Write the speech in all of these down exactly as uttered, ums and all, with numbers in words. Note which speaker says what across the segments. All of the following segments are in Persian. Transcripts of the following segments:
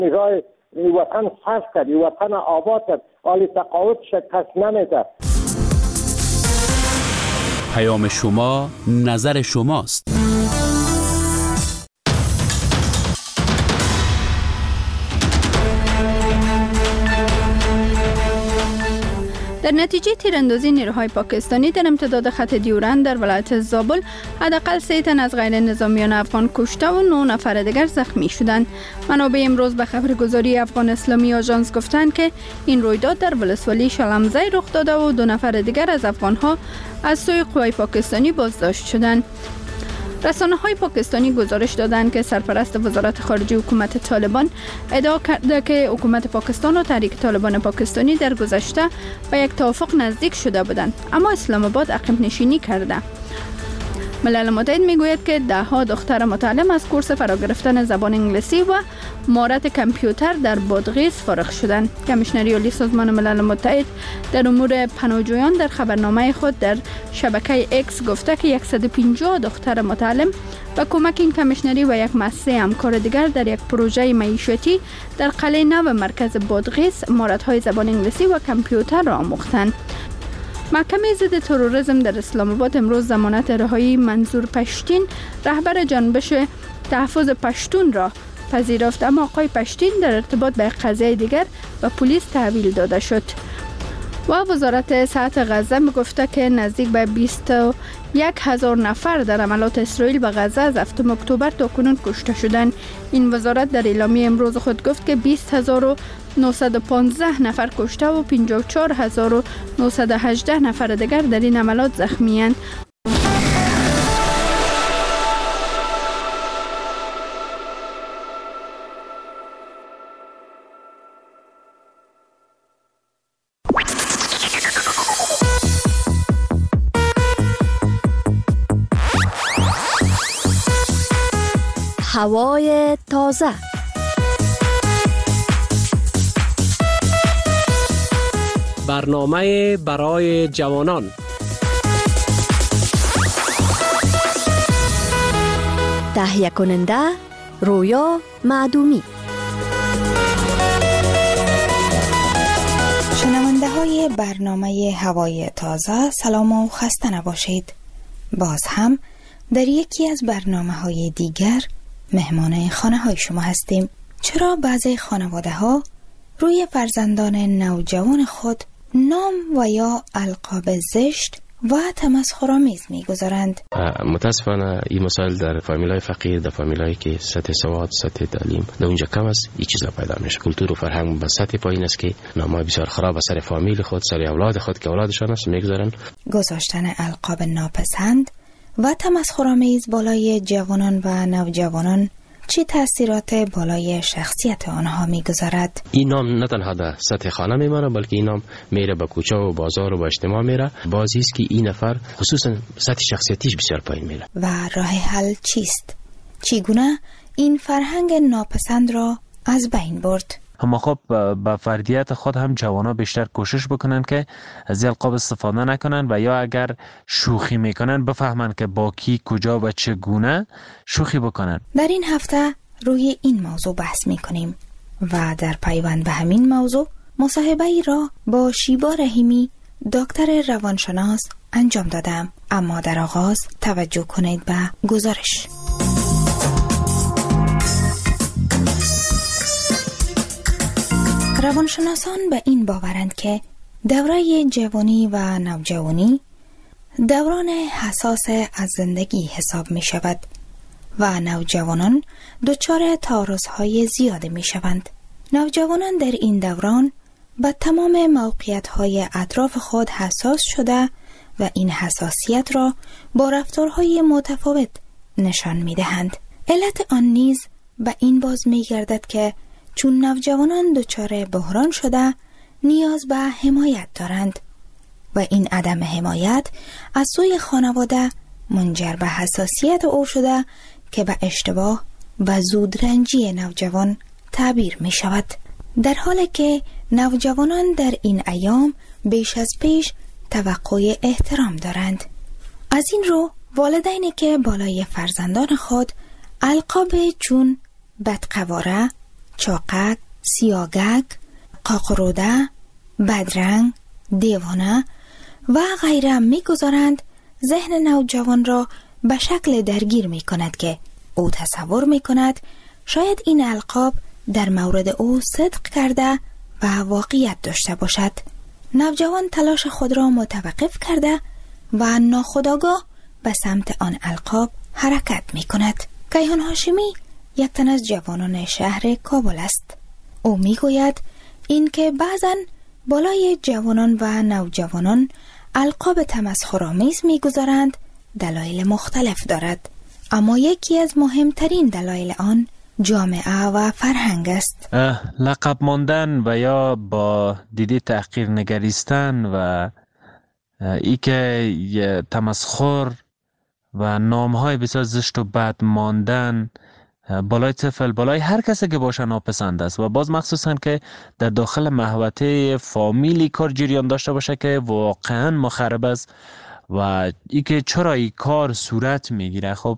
Speaker 1: راه وطن صرف کرد، وطن آباد کرد، عالی تقاعد شکست نمیده.
Speaker 2: پیام شما، نظر شماست.
Speaker 3: در نتیجه تیراندازی نیروهای پاکستانی در امتداد خط دیورند در ولایت زابل حداقل سه تن از غیر نظامیان افغان کشته و نه نفر دیگر زخمی شدند. منابع امروز به خبرگزاری افغان اسلامی آژانس گفتند که این رویداد در ولسوالی شلمزی رخ داده و دو نفر دیگر از افغانها از سوی قوای پاکستانی بازداشت شدند. رسانه های پاکستانی گزارش دادند که سرپرست وزارت خارجه حکومت طالبان ادعا کرده که حکومت پاکستان و تحریک طالبان پاکستانی در گذشته به یک توافق نزدیک شده بودند، اما اسلام آباد عقب نشینی کرده. ملل متحد میگوید که ده ها دختر متعلم از کورس فرا گرفتن زبان انگلیسی و مهارت کامپیوتر در بادغیس فارغ شدند. کمیشنری عالی سازمان ملل متحد در امور پناهجویان در خبرنامه خود در شبکه اکس گفته که صد و پنجاه دختر متعلم با کمک این کمیشنری و یک مؤسسه همکار دیگر در یک پروژه معیشتی در قلعه نو مرکز بادغیس مهارت‌های زبان انگلیسی و کامپیوتر را آموختند. محکمه ضد تروریسم در اسلام آباد امروز ضمانت رهایی منظور پشتین رهبر جنبش تحفظ پشتون را پذیرفت، اما آقای پشتین در ارتباط به قضیه دیگر به پلیس تحویل داده شد. و وزارت صحت غزه میگفته که نزدیک به بیست و یک هزار نفر در عملات اسرائیل به غزه از هفتم اکتبر تا کنون کشته شدند. این وزارت در اعلامیه امروز خود گفت که بیست هزار و نهصد و پانزده نفر کشته و پنجاه و چهار هزار و نهصد و هجده نفر دیگر در این عملات زخمی اند.
Speaker 4: هوای تازه.
Speaker 5: برنامه برای جوانان.
Speaker 4: تهیه کننده رویا معدومی.
Speaker 6: شنونده های برنامه هوای تازه، سلام و خسته نباشید. باز هم در یکی از برنامه های دیگر مهمان خانه های شما هستیم. چرا بعضی خانواده ها روی فرزندان نوجوان خود نام و یا القاب زشت و تمسخرآمیز می‌گذارند؟
Speaker 7: متاسفانه این مسائل در فامیلای فقیر، در فامیلایی که سطح سواد، سطح تعلیم در اونجا کم است، این چیزا پیدا میشه. کلتور و فرهنگ به سطح پایین است که نامای بسیار خراب سر فامیل خود، سر اولاد خود که اولادشان است می‌گذارن.
Speaker 6: گذاشتن القاب ناپسند و تمسخرآمیز بالای جوانان و نوجوانان چه تأثیرات بالای شخصیت آنها میگذارد؟
Speaker 7: این نام نه تنها در سطح خانه میمانه، بلکه این نام میره به کوچه و بازار و به اجتماع میره. بازی است که این نفر خصوصا سطح شخصیتیش بسیار پایین میره.
Speaker 6: و راه حل چیست؟ چگونه این فرهنگ ناپسند را از بین برد؟
Speaker 8: اما خب با فردیت خود هم جوانا بیشتر کوشش بکنن که از القاب استفاده نکنن و یا اگر شوخی میکنن بفهمن که با کی، کجا و چگونه شوخی بکنن.
Speaker 6: در این هفته روی این موضوع بحث میکنیم و در پیوند به همین موضوع مصاحبه ای را با شیبا رحیمی دکتر روانشناس انجام دادم. اما در آغاز توجه کنید به گزارش. روانشناسان به این باورند که دوره جوانی و نوجوانی دوران حساس از زندگی حساب می شود و نوجوانان دچار تعارض‌های زیاده می شوند. نوجوانان در این دوران به تمام موقعیت‌های اطراف خود حساس شده و این حساسیت را با رفتارهای متفاوت نشان می دهند. علت آن نیز به این باز می گردد که چون نوجوانان دچار بحران شده نیاز به حمایت دارند و این عدم حمایت از سوی خانواده منجر به حساسیت او شده که به اشتباه و زودرنجی نوجوان تعبیر می شود. در حالی که نوجوانان در این ایام بیش از پیش توقع احترام دارند. از این رو والدینی که بالای فرزندان خود القاب چون بدقواره، چاقک، سیاگک، قاقروده، بدرنگ، دیوانه و غیره میگذارند ذهن نوجوان را به شکل درگیر می کند که او تصور می کند شاید این القاب در مورد او صدق کرده و واقعیت داشته باشد. نوجوان تلاش خود را متوقف کرده و ناخودآگاه به سمت آن القاب حرکت می کند. کیهان هاشمی یک تن از جوانان شهر کابل است. او می گوید این که بعضن بالای جوانان و نوجوانان القاب تمسخرآمیز می گذارند دلایل مختلف دارد، اما یکی از مهمترین دلایل آن جامعه و فرهنگ است.
Speaker 8: لقب ماندن و یا با دیده تحقیر نگریستن و ای که تمسخر و نامهای بسیار زشت و بد ماندن بالای طفل، بالای هر کسی که باشه ناپسند است و باز مخصوصا که در داخل محوطه فامیلی کار جریان داشته باشه که واقعا مخرب است و ای که چرا این کار صورت میگیره. خب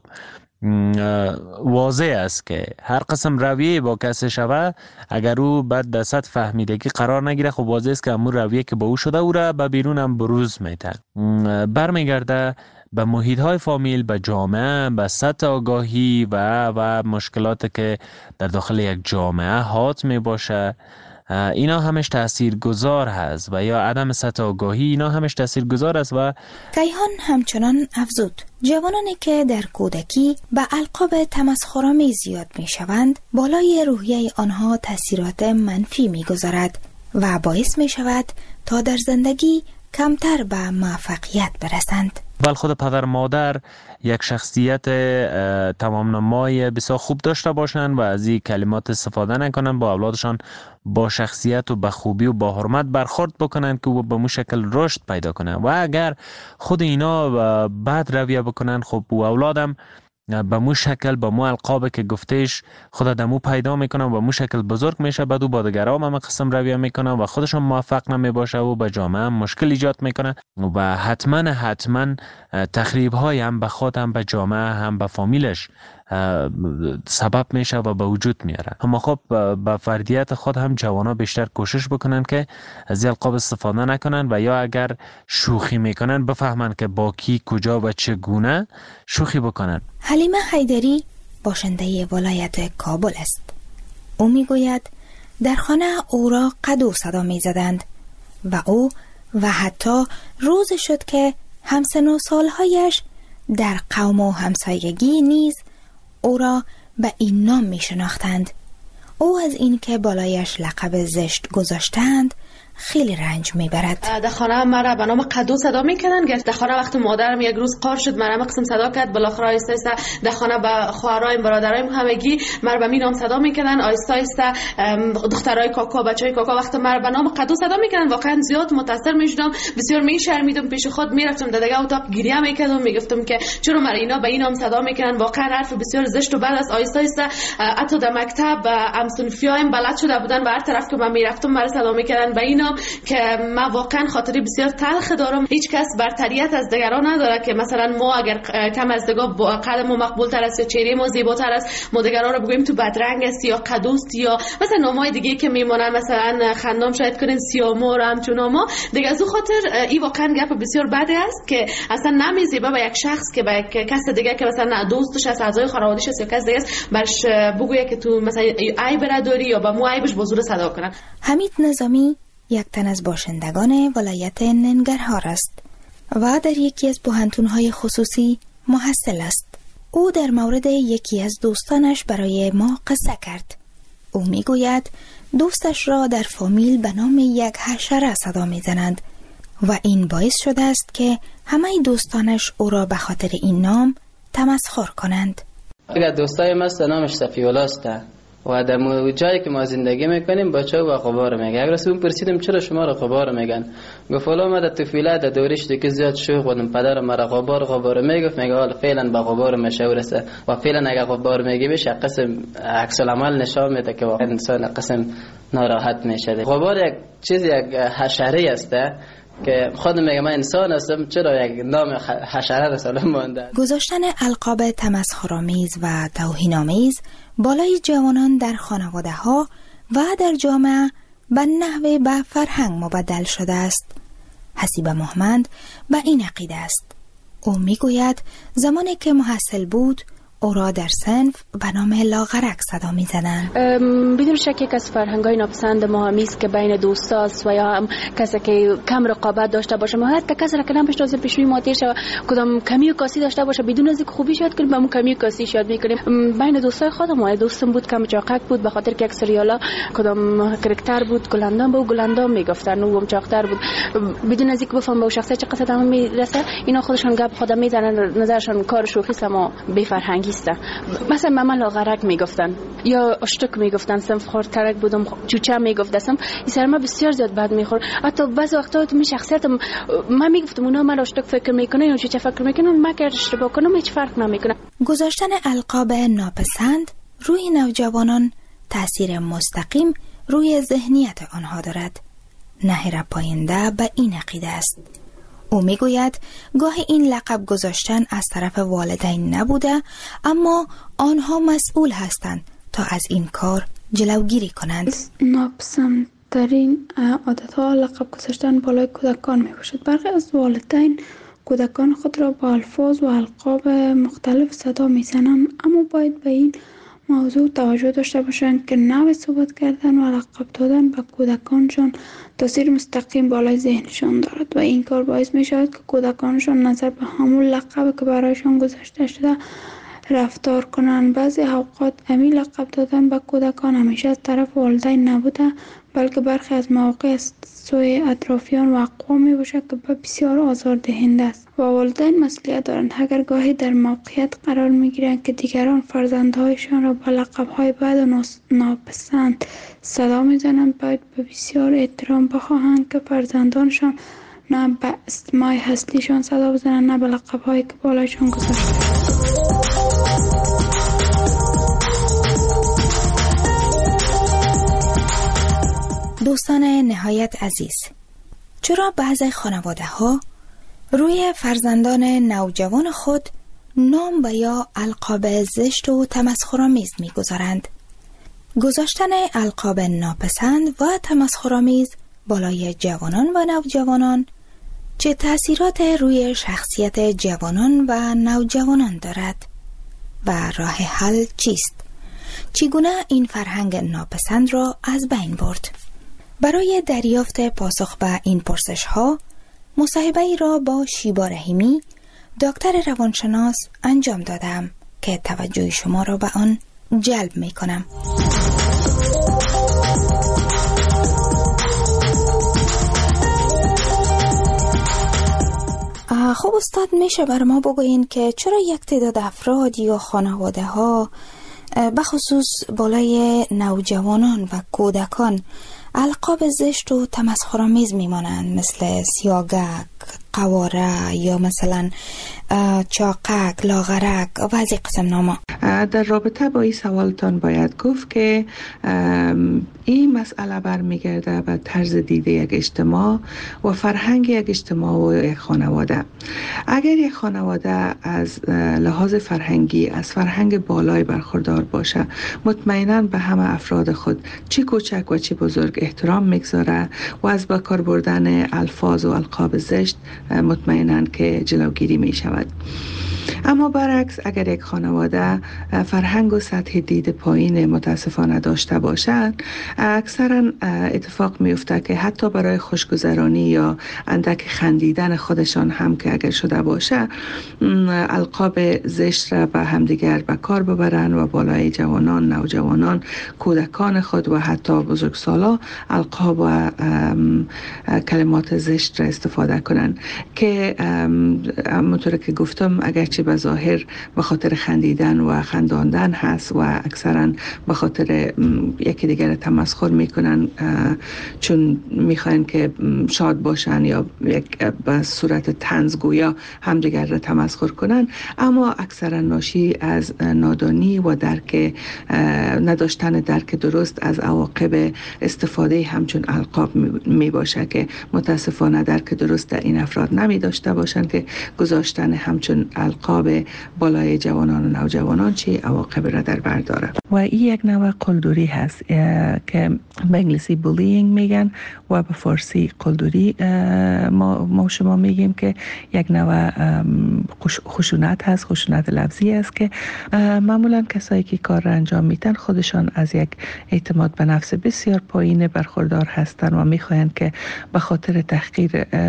Speaker 8: واضح است که هر قسم رویه با کسی شوه اگر او بعد در سطح فهمیدگی قرار نگیره، خب واضح است که امور رویه که با او شده او را به بیرون هم بروز میده، برمیگرده به محیط های فامیل، به جامعه، به سطح آگاهی و و مشکلات که در داخل یک جامعه حات می باشه. اینا همش تاثیرگذار هست و یا عدم سطح آگاهی اینا همش تاثیرگذار است. و
Speaker 6: کیهان همچنان افزود جوانانی که در کودکی به القاب تمسخرآمیز زیاد می شوند بالای روحیه آنها تاثیرات منفی می گذارد و باعث می شود تا در زندگی کمتر به موفقیت برسند.
Speaker 8: بل خود پدر مادر یک شخصیت تمام نمای بسیار خوب داشته باشند و از این کلمات استفاده نکنند، با اولادشان با شخصیت و با خوبی و با حرمت برخورد بکنند که او به مو شکل رشد پیدا کنند. و اگر خود اینا بد رویه بکنند، خب او اولادم به مو شکل به مو القاب که گفتهش خود دمو پیدا میکنه و به مو شکل بزرگ میشه، بعد او با دیگران هم قسم رویه میکنه و خودشون موفق نمیباشه و به جامعه هم مشکل ایجاد میکنه و حتما حتما تخریب های هم به خود هم به جامعه هم به فامیلش سبب میشه و به وجود میاره. اما خب با فردیت خود هم جوانا بیشتر کوشش بکنن که از القاب استفاده نکنن و یا اگر شوخی میکنن بفهمن که با کی کجا و چگونه شوخی بکنن.
Speaker 6: حلیمه حیدری باشنده ولایت کابل است. او میگوید در خانه او را قدو صدا میزدند و او و حتی روز شد که همسن و سالهایش در قوم و همسایگی نیز او را به این نام می شناختند. او از این که بالایش لقب زشت گذاشتند خیلی رنج میبرد.
Speaker 9: در خانه مرا به نام قدو صدا میکردن. گفت در خانه وقتی مادرم یک روز قار شد مرا قسم صدا کرد، بالاخره آیسته آیسته در خانه به خواهرایم برادرایم همگی مرا به می نام صدا میکردن. آیسته آیسته دخترای کاکا بچهای کاکا وقتی مرا به نام قدو صدا میکردن واقعا زیاد متاثر میشدم، بسیار میشرمیدم، پیش خود میرفتم در دیگه اتاق گریه میکردم، میگفتم که چرا مرا اینا به این نام صدا میکردن، واقعا حرف بسیار زشت و بد است. آیسته آیسته حتی در مکتب همسنفیایم بلد شده بودن و هر طرف که من میرفتم مرا صدا میکردن به این که من واقعا خاطری بسیار تلخ دارم. هیچ کس برتریت از دیگران نداره که مثلا ما اگر کم از دیگه قد ما مقبول تر است یا چهره ما زیباتر است ما دیگران رو بگوییم تو بدرنگ است یا قدوست یا مثلا نامای دیگه که میمونن مثلا خندام شاید کنین سیامور همچون ناما دیگه. از اون خاطر این واقعا گپ بسیار بده است که اصلا نمیزیبه به یک شخص که به کس دیگه که مثلا دوستش است، اعضای خانواده‌اش است یا کس دیگه است برش بگویه که تو مثلا عیب نداری یا با مو عیبش با زور صدا کنن.
Speaker 6: حمید نظامی یک تن از باشندگان ولایت ننگرهار است و در یکی از پوهنتون‌های خصوصی محصل است. او در مورد یکی از دوستانش برای ما قصه کرد. او میگوید دوستش را در فامیل به نام یک حشره صدا میزنند و این باعث شده است که همه دوستانش او را به خاطر این نام تمسخر کنند.
Speaker 10: اگر دوستای ما نامش صفی‌الله است و در جایی که ما زندگی میکنیم بچه و غبار میگه. اگر از اون پرسیدم چرا شما را غبار میگن، گفت والا ما در طفولیت در دورش دیگه زیاد شوخ بودم، پدر مرا غبار غبار میگفت، میگه حالا فعلا با غبار مشهور است و فعلا اگر غبار میگه بشه قسم عکس العمل نشان میده که واقعا انسان قسم ناراحت میشه. غبار یک چیز یک حشره است که خودم میگم من انسان هستم، چرا یک نام حشره سالم مانده.
Speaker 6: گذاشتن القاب تمسخرآمیز و توهین‌آمیز بالای جوانان در خانواده ها و در جامعه به نحوه به فرهنگ مبدل شده است. حسیب محمد به این عقیده است. او میگوید زمانی که محصل بود او را در صنف به نام لاغرک صدا می زدن.
Speaker 11: بدون شک یک از فرهنگ‌های ناپسند ما هم است که بین دوستاست و یا هم کسی که کم رقابت داشته باشه، مهارت که کسی را که نمیشناسه پیشوی ماتیر شه، کدام کمی و کاسی داشته باشه بدون از اینکه خوبی شاید کنیم، همون کمی و کاسی شاید میکنیم. بین دوستای خودم و دوستم بود که چاقک بود، به خاطر که یک سریالا کدام کرکتر بود گلندام بود، گلندام میگفتن و هم چاقتر بود، بدون از اینکه بفهم به شخصیت چه قصد هم میرسه، اینا خودشون گپ خودم میزنن، نظرشون کار شوخی است اما بی فرهنگی است. مثلا مامان لاغرک میگفتن یا اشتک میگفتن، صنف خورترک بودم، چوچه میگفتم، این سر ما بسیار زیاد بد میخور. حتی بعضی وقتا تو می شخصیتم من میگفتم اونا من اشتک فکر میکنه یا چوچه فکر میکنن، من که اشتباه کنم هیچ فرق نمیکنه.
Speaker 6: گذاشتن القاب ناپسند روی نوجوانان تاثیر مستقیم روی ذهنیت آنها دارد. نهر پاینده به این عقیده است. او میگوید گاهی این لقب گذاشتن از طرف والدین نبوده، اما آنها مسئول هستند تا از این کار جلوگیری کنند.
Speaker 12: ناپسندترین عادت‌ها لقب گذاشتن بالای کودکان میباشد. برخی از والدین کودکان خود را با الفاظ و القاب مختلف صدا میزنند، اما باید به این موضوع توجه داشته باشند که نوع صحبت کردن و لقب دادن به کودکانشان تاثیر مستقیم بالای ذهنشان دارد و این کار باعث می شود که کودکانشان نظر به همون لقب که برایشان گذاشته شده رفتار کنند. بعضی اوقات همین لقب دادن به کودکان همیشه از طرف والدین نبوده، بلکه برخی از مواقع از سوی اطرافیان و اقوام می باشد که بسیار آزاردهنده است و والدین مسئولیت دارند. اگر گاهی در موقعیت قرار می گیرند که دیگران فرزندهایشان را با لقب‌های بد و ناپسند صدا می زنند، باید به بسیار احترام بخواهند که فرزندانشان نه به اسمای اصلیشان صدا بزنند نه به لقب‌هایی که بالایشان گذاشته. دوستان نهایت عزیز، چرا بعضی خانواده ها روی فرزندان نوجوان خود نام و یا القاب زشت و تمسخرآمیز می‌گذارند؟ گذاشتن القاب ناپسند و تمسخرآمیز بالای جوانان و نوجوانان چه تأثیرات روی شخصیت جوانان و نوجوانان دارد و راه حل چیست؟ چگونه این فرهنگ ناپسند را از بین برد؟ برای دریافت پاسخ به این پرسش ها مصاحبه ای را با شیبا رحیمی دکتر روانشناس انجام دادم که توجه شما را به آن جلب می کنم. خب استاد، میشه بر ما بگوین که چرا یک تعداد افراد یا خانواده ها بخصوص بالای نوجوانان و کودکان القاب زشت و تمسخرآمیز میمانند، مثل سیاگک، قواره یا مثلا چاقک، لاغرک و از این قسم ناما؟
Speaker 13: در رابطه با این سوالتان باید گفت که این مسئله برمیگرده به طرز دیده یک اجتماع و فرهنگ یک اجتماع و یک خانواده. اگر یک خانواده از لحاظ فرهنگی از فرهنگ بالای برخوردار باشه، مطمئناً به همه افراد خود چی کوچک و چی بزرگ احترام میگذاره و از به کار بردن الفاظ و القاب زشت مطمئناً که جلوگیری می شود. اما برعکس اگر یک خانواده فرهنگ و سطح دید پایین متاسفانه داشته باشند، اکثرا اتفاق میفته که حتی برای خوشگذرانی یا اندک خندیدن خودشان هم که اگر شده باشه، القاب زشت را به همدیگر به کار ببرن و بالای جوانان، نوجوانان، کودکان خود و حتی بزرگسالا القاب و کلمات زشت را استفاده کنن که همونطور که گفتم اگرچه به ظاهر به خاطر خندیدن و خنداندن هست و اکثرا به خاطر یکی دیگر تمسخر میکنن چون میخواین که شاد باشن یا یک به صورت طنزگویا همدیگر را تمسخر کنن، اما اکثرا ناشی از نادانی و درک نداشتن درک درست از عواقب استفاده همچون القاب می باشه که متاسفانه درک درست در این افراد نمی داشته باشند که گذاشتن همچون القاب بالای جوانان و نوجوانان چی عواقب را در بر داره. و این یک نوع قلدری هست که به انگلیسی بولینگ میگن و به فارسی قلدری ما, ما شما میگیم که یک نوع خشونت هست، خشونت لفظی است که معمولا کسایی که کار را انجام میدن خودشان از یک اعتماد به نفس بسیار پایین برخوردار هستند و میخواهند که به خاطر تحقیر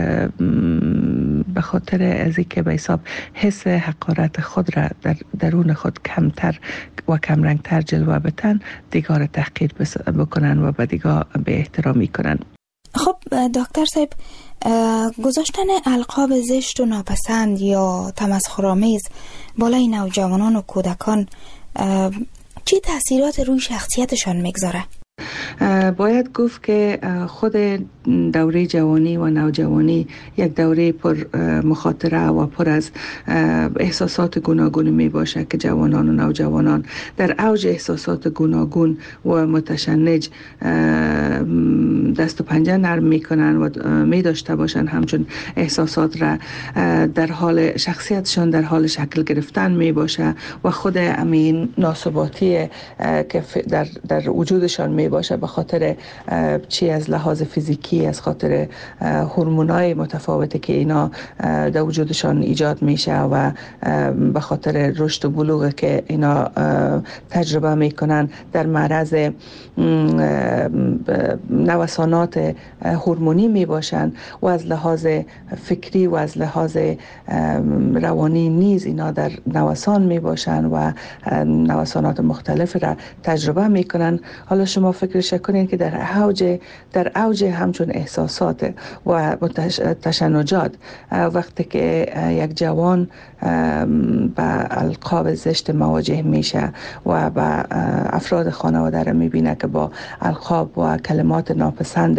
Speaker 13: به خاطر از اینکه به حساب حس حقارت خود را در درون خود کمتر و کمرنگتر جلوه بدن دیگر تحقیر بکنن و به دیگر به احترامی کنن.
Speaker 6: خب دکتر صاحب، گذاشتن القاب زشت و ناپسند یا تمسخرآمیز بالای نوجوانان و کودکان چه تاثیرات روی شخصیتشان میگذاره؟
Speaker 13: باید گفت که خود دوره جوانی و نوجوانی یک دوره پر مخاطره و پر از احساسات گوناگون می باشه که جوانان و نوجوانان در اوج احساسات گوناگون و متشنج دست و پنجه نرم می کنن و می داشته باشن همچون احساسات را در حال شخصیتشان در حال شکل گرفتن می باشه و خود امین ناثباتی که در, در وجودشان می باشه به خاطر چی از لحاظ فیزیکی، از خاطر هورمونای متفاوتی که اینا در وجودشان ایجاد میشه و به خاطر رشد و بلوغ که اینا تجربه میکنن در معرض نوسانات هورمونی میباشن و از لحاظ فکری و از لحاظ روانی نیز اینا در نوسان میباشن و نوسانات مختلف را تجربه میکنن. حالا شما فکرش کنین که در اوج در اوج همچون احساسات و تشنجات وقتی که یک جوان با القاب زشت مواجه میشه و با افراد خانواده را میبینه که با القاب و کلمات ناپسند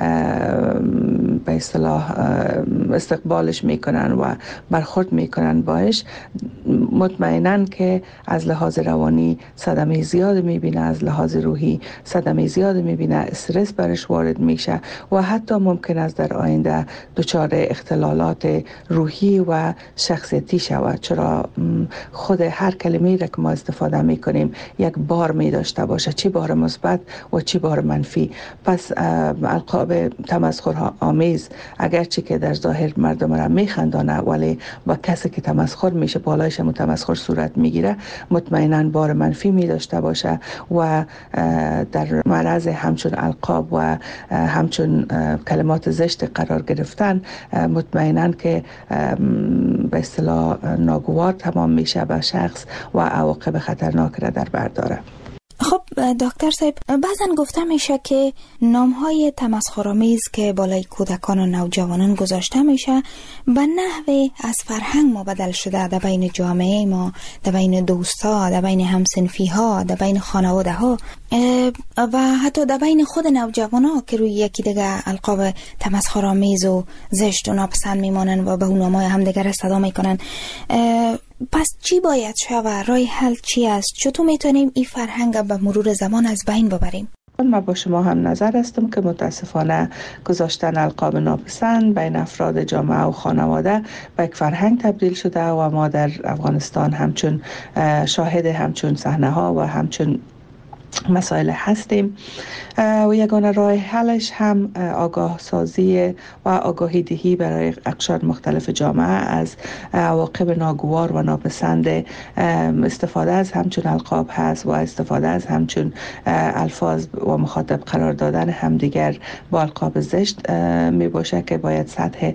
Speaker 13: به اصطلاح استقبالش میکنن و برخورد میکنن باش، مطمئناً که از لحاظ روانی صدمه زیاد میبینه، از لحاظ روحی صدمه زیاد میبینه، استرس برش وارد میشه و حتی ممکن است در آینده دچار اختلالات روحی و شخصیتی شود، چرا خود هر کلمه‌ای را که ما استفاده میکنیم یک بار می داشته باشه، چی بار مثبت و چی بار منفی. پس القاب تمسخر آمیز اگرچه که در ظاهر مردم را میخندانه ولی با کسی که تمسخر میشه بالایش هم تمسخر صورت میگیره مطمئناً بار منفی می داشته باشه و در معرض همچون القاب و همچون کلمات زشت قرار گرفتن مطمئناً که به اصطلاح ناگوار تمام میشه به شخص و عواقب خطرناک را در بر داره.
Speaker 6: خب دکتر صاحب، بعضن گفته میشه که نامهای تمسخرآمیز که بالای کودکان و نوجوانان گذاشته میشه به نحوی از فرهنگ ما بدل شده در بین جامعه ما، در بین دوستا، در بین همسنفی ها، در بین خانواده ها و حتی در بین خود نوجوان ها که روی یکی دیگه القاب تمسخرآمیز و زشت و ناپسند میمانن و به اون نامهای همدیگر صدا میکنن. پس چی باید شود؟ راه حل چی است؟ چطور میتونیم این فرهنگ به مرور زمان از بین ببریم؟
Speaker 13: من با شما هم نظر هستم که متاسفانه گذاشتن القاب ناپسند بین افراد جامعه و خانواده به یک فرهنگ تبدیل شده و ما در افغانستان همچون شاهد همچون صحنه ها و همچون مسائل هستیم و یگانه راه حلش هم آگاه سازی و آگاهی دهی برای اقشار مختلف جامعه از عواقب ناگوار و ناپسند استفاده از همچون القاب هست و استفاده از همچون الفاظ و مخاطب قرار دادن همدیگر با القاب زشت می باشه که باید سطح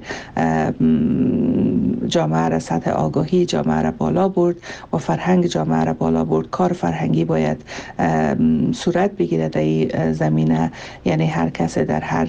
Speaker 13: جامعه را، سطح آگاهی جامعه را بالا برد و فرهنگ جامعه را بالا برد. کار فرهنگی باید صورت بگیره در این زمینه، یعنی هر کسی در هر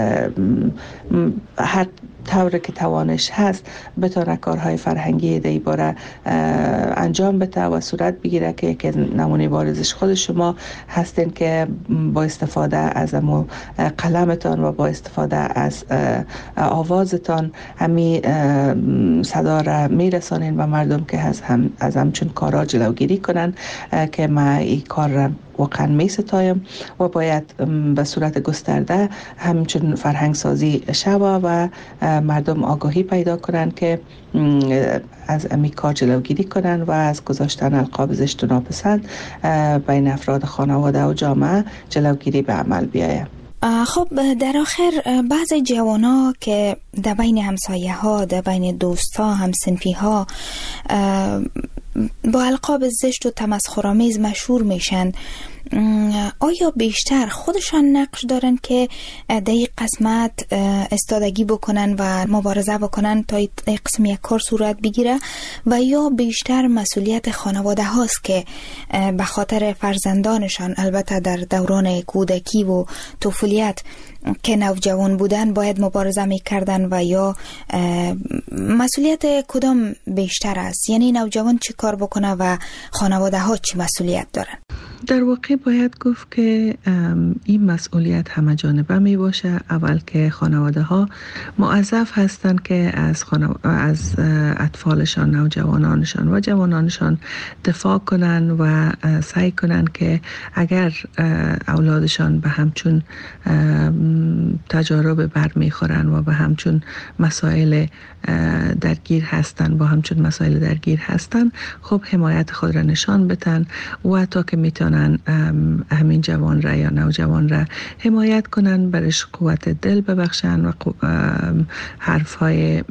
Speaker 13: هر طور که توانش هست بتونه کارهای فرهنگی در این باره انجام بده و صورت بگیره که یک نمونه بارزش خود شما هستین که با استفاده از امو قلمتان و با استفاده از آوازتان همی صدا را میرسانین و مردم که از هم از همچون کارا جلوگیری کنن که ما این کار را واقعا می ستایم و باید به صورت گسترده همچون فرهنگ سازی شوه و مردم آگاهی پیدا کنن که از امی کار جلوگیری کنن و از گذاشتن القاب زشت و ناپسند بین افراد خانواده و جامعه جلوگیری به عمل بیاید.
Speaker 6: خب در آخر بعضی جوانا که در بین همسایه ها، در بین دوست ها، همسنفی ها با القاب زشت و تمسخرآمیز مشهور میشن، آیا بیشتر خودشان نقش دارن که در این قسمت استادگی بکنن و مبارزه بکنن تا این قسم یک کار صورت بگیره و یا بیشتر مسئولیت خانواده هاست که به خاطر فرزندانشان البته در دوران کودکی و طفولیت که نوجوان بودن باید مبارزه میکردن و یا مسئولیت کدام بیشتر است؟ یعنی نوجوان چی کار بکنه و خانواده ها چی مسئولیت دارن؟
Speaker 13: در واقع باید گفت که این مسئولیت همه جانبه می باشه. اول که خانواده ها موظف هستند که از, خانو... از اطفالشان، نوجوانانشان و جوانانشان دفاع کنن و سعی کنن که اگر اولادشان به همچون تجارب بر میخورن و به همچون مسائل درگیر هستن با همچون مسائل درگیر هستن خب حمایت خود را نشان بدن و تا که میتونن همین جوان را یا نوجوان را حمایت کنن، برش قوت دل ببخشن و حرفهای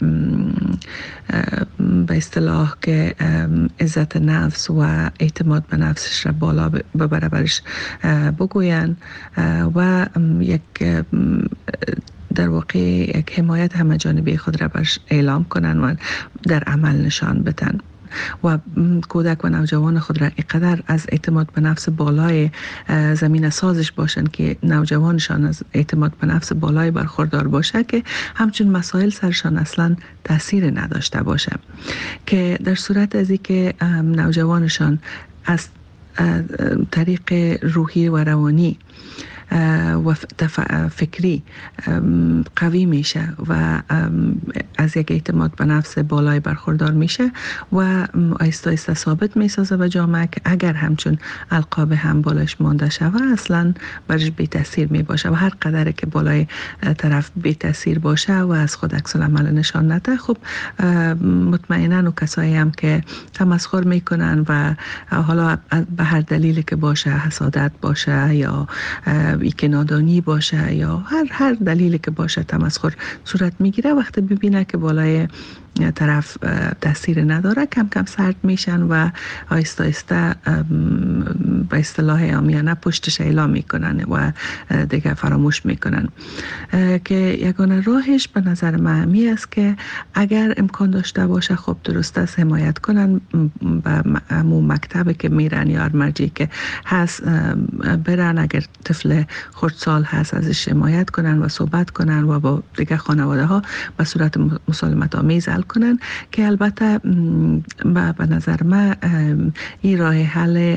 Speaker 13: به اصطلاح که عزت نفس و اعتماد به نفسش را بالا ببره برش بگوین و یک در واقع یک حمایت همه جانبه خود را برش اعلام کنن و در عمل نشان بدن و کودک و نوجوان خود را اینقدر از اعتماد به نفس بالای زمین سازش باشند که نوجوانشان از اعتماد به نفس بالای برخوردار باشه که همچون مسائل سرشان اصلا تاثیر نداشته باشه، که در صورت از اینکه نوجوانشان از طریق روحی و روانی و فکری قوی میشه و از یک اعتماد به نفس بالای برخوردار میشه و آیسته آیسته ثابت میسازه به جامعه که اگر همچون القاب هم بالایش مانده شوه اصلا برش بی تاثیر می باشه و هر قدر که بالای طرف بی تاثیر باشه و از خود عکس العمل نشان نده، خب مطمئنا و کسایی هم که تمسخر میکنن و حالا به هر دلیلی که باشه، حسادت باشه یا ای که نادانی باشه یا هر هر دلیلی که باشه تمسخر صورت میگیره، وقتی ببینه که بالای طرف تاثیر نداره کم کم سرد میشن و آیسته آیسته به اصطلاح عامیانه پشتش اعلام میکنن و دیگه فراموش میکنن، که یگانه راهش به نظر من می است که اگر امکان داشته باشه خب درست است حمایت کنن به همون مکتبی که میرن یا مرجعی که هست برن، اگر طفل خردسال هست ازش حمایت کنن و صحبت کنن و با دیگه خانواده ها به صورت مسالمت آمیز حل کنن، که البته به نظر من این راه حل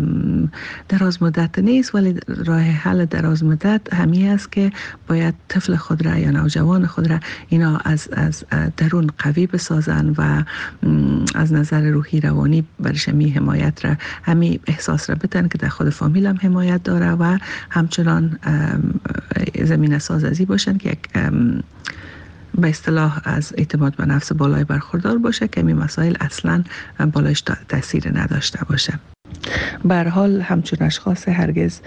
Speaker 13: دراز مدت نیست، ولی راه حل دراز مدت همی است که باید طفل خود را یا نوجوان خود را اینا از از درون قوی بسازن و از نظر روحی روانی برش همی حمایت را همی احساس را بدن که در خود فامیل هم حمایت داره و همچنان زمین سازی باشن که یک به اصطلاح از اعتماد به نفس بالای برخوردار باشه که این مسائل اصلا بالایش تاثیر نداشته باشه. به هر حال همچون اشخاص هرگز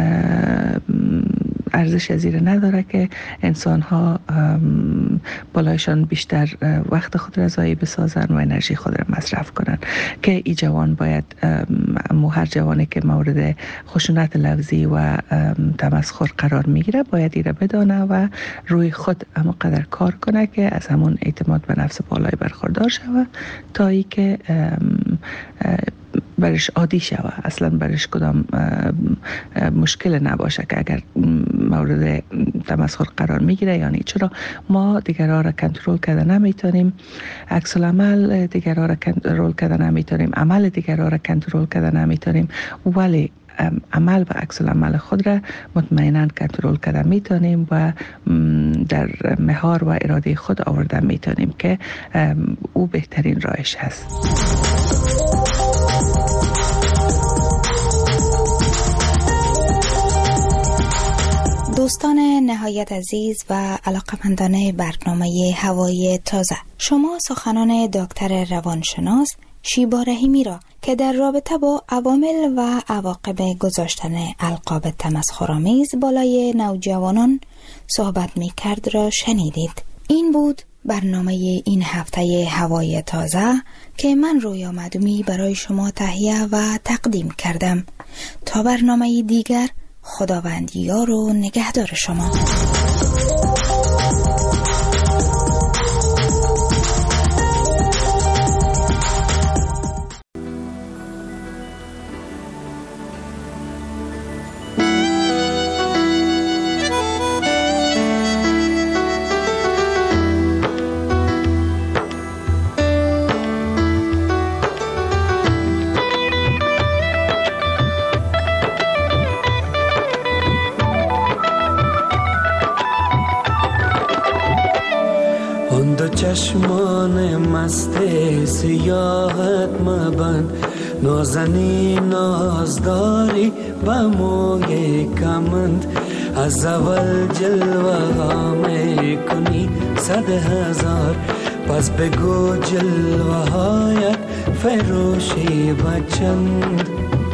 Speaker 13: ارزش زیر نداره که انسان ها بالایشان بیشتر وقت خود را ضایع بسازن و انرژی خود را مصرف کنن، که ای جوان باید مو هر جوانی که مورد خشونت لفظی و تمسخر قرار میگیره باید ایره بدانه و روی خود اما قدر کار کنه که از همون اعتماد به نفس بالای برخوردار شوه تا ای که برش عادی شوه، اصلا برش کدام مشکل نباشه که اگر مورد تمسخر قرار میگیره. یعنی چرا ما دیگرها را کنترل کرده نمیتونیم، عکس العمل دیگرها را کنترل کرده نمیتونیم، عمل دیگرها را کنترل کرده نمیتونیم، ولی عمل و عکس العمل خود را مطمئنا کنترل کرده میتونیم و در مهار و اراده خود آورده میتونیم که او بهترین راهش هست.
Speaker 6: دوستان نهایت عزیز و علاقمندان برنامه هوای تازه، شما سخنان دکتر روانشناس شیبا رحیمی را که در رابطه با عوامل و عواقب گذاشتن القاب تمسخرآمیز بالای نوجوانان صحبت می کرد را شنیدید. این بود برنامه این هفته هوای تازه که من رویا معدومی برای شما تهیه و تقدیم کردم. تا برنامه دیگر، خداوند یار و نگهدار شما.
Speaker 14: چشمان مست سیاحت مبند، نازنی نازداری با موی کمند، از اول جلوه ها می کنی صد هزار، پس بگو جلوه هایت فروشی بچند.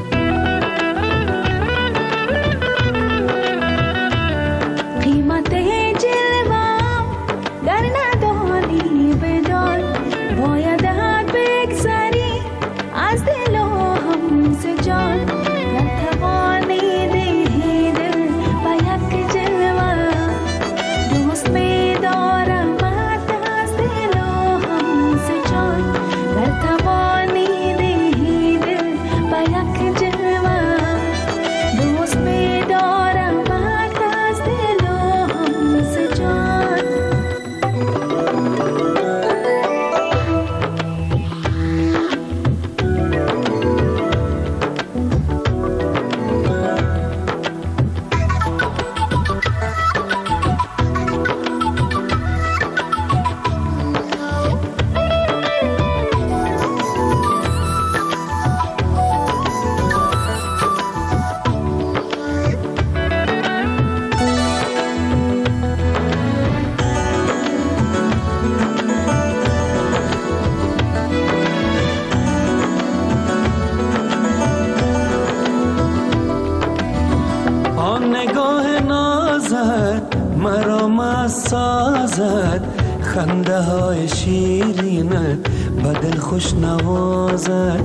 Speaker 14: خنده های شیرینت بدل خوش نوازد،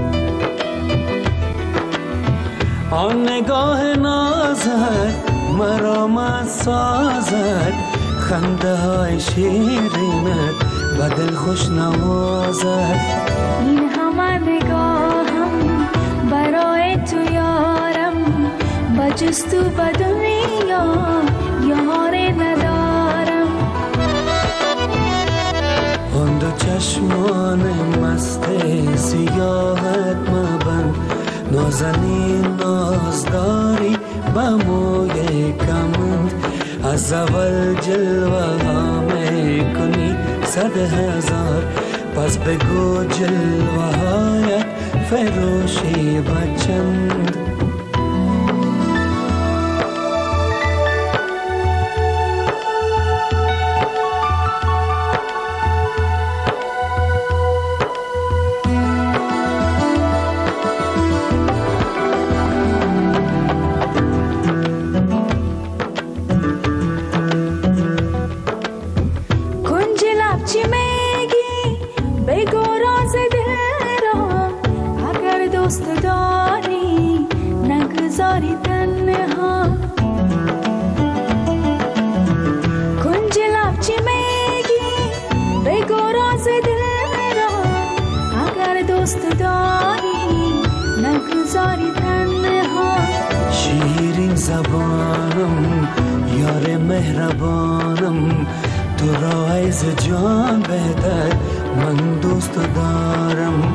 Speaker 14: آن نگاه نازد مرا مست سازد، خنده های شیرینت بدل خوش نوازد.
Speaker 15: این همه نگاهم برای تو یارم، بجز تو به دنیا یاری ندارم.
Speaker 14: آن دو چشمان مست سیاحت مبند، نازنین نازداری با موی کمند، از اول جلوه ها می کنی صد هزار، پس بگو جلوه هایت فروشی بچند. مهربانم، تو را از جان بهتر من دوست دارم.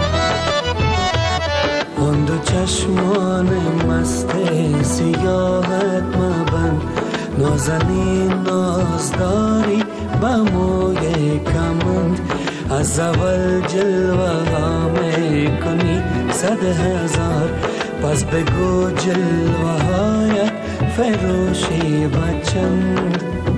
Speaker 14: آن دو چشمان مست سیاهت مبند، نازنین نازداری با موی کمند. از اول جلوه ها می کنی صد هزار، پس بگو جلوه هایت فروشی بچند.